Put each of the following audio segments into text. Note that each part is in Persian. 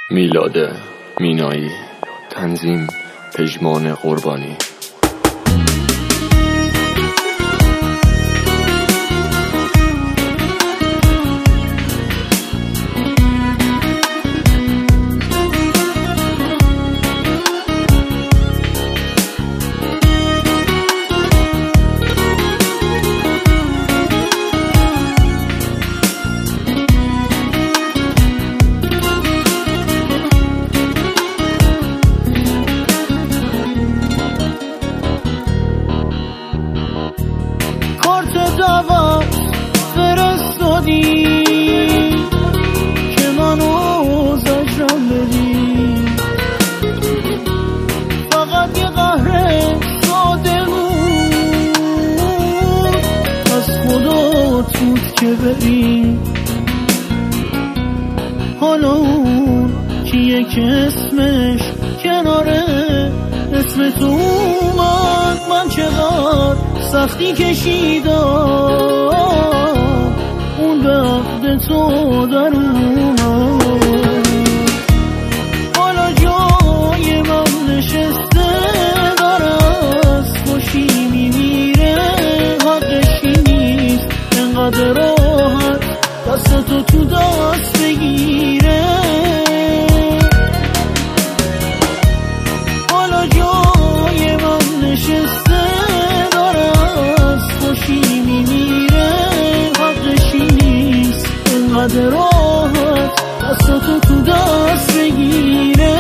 میلاد مینایی، تنظیم پژمان قربانی. دعوت فرستادی که منو زجرم بدی، فقط یه قهر ساده بود از خدا توت که بری. حالا اون کیه که اسمش کناره اسم تو اومد، من چقدر سختی کشیدم اون وقت تو در اومد. حالا جای من نشسته داره از خوشی میمیره، حقشی نیست انقدر راحت دستتو تو دست بگیره. حالا جای من نشسته میمیره، حقشی نیست انقدر راحت دستتو تو دست بگیره.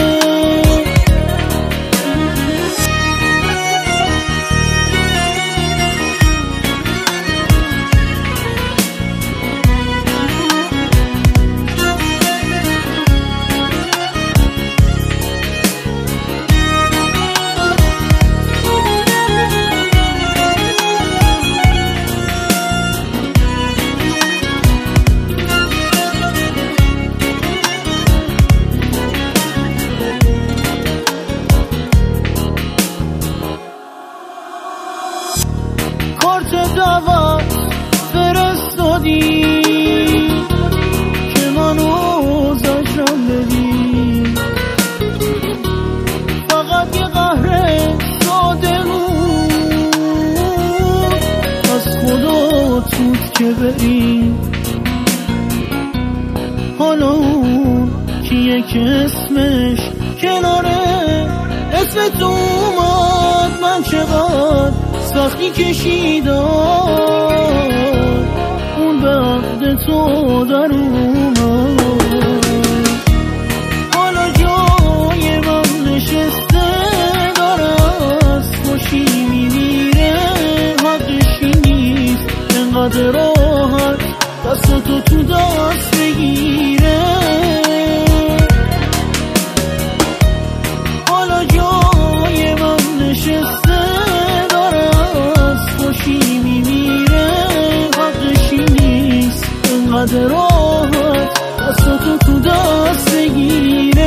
کارت دعوت فرستادی که منو زجرم بدی، فقط یه قهر ساده بود از خدا توت که بری. حالا اون کیه که اسمش کناره اسم تو اومد، من چقدر سختی کشیدم اون وقت تو در اومد. حالا جای من نشسته داره از خوشی میمیره، حقشی نیست انقدر راحت دستتو تو دست بگیره. حالا جای من نشسته خوشی میمیره، حقشی نیست انقدر راحت دستتو تو دست بگیره.